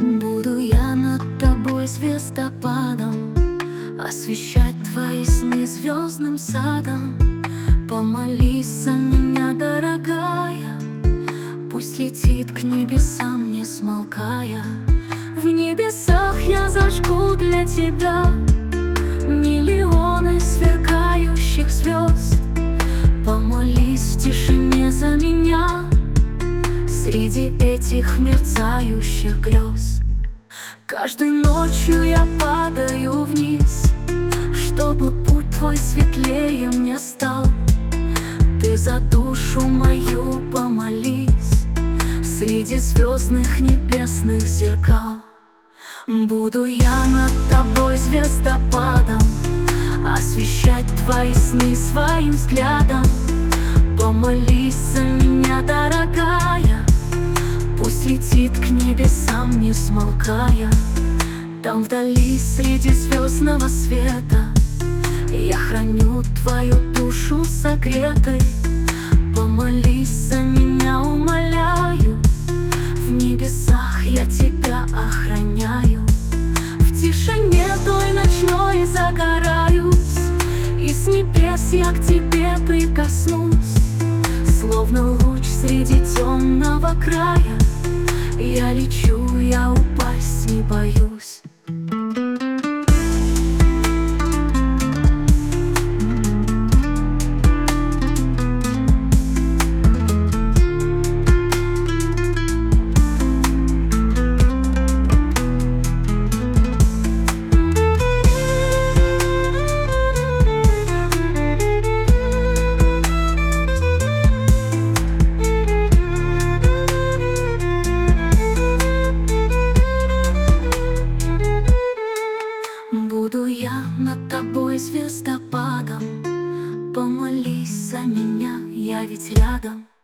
Буду я над тобой звездопадом, освещать твои сны звездным садом. Помолись за меня, дорогая, пусть летит к небесам, не смолкая. В небесах я зажгу для тебя миллионы сверкающих звезд. Помолись в тишине за меня среди этих мерцающих грез. Каждой ночью я падаю вниз, чтобы путь твой светлее мне стал. Ты за душу мою помолись среди звездных небесных зеркал. Буду я над тобой звездопадом, освещать твои сны своим взглядом. Помолись за меня, дорогая, пусть летит к небесам, не смолкая. Там вдали среди звездного света я храню твою душу согретой. Помолись за меня, умоляю, в небесах я тебя охраняю. В тишине той ночной загораюсь, и с небес я к тебе прикоснусь. Словно луч среди темного края, я лечу, я упасть не боюсь. Буду я над тобой звездопадом, помолись за меня, я ведь рядом.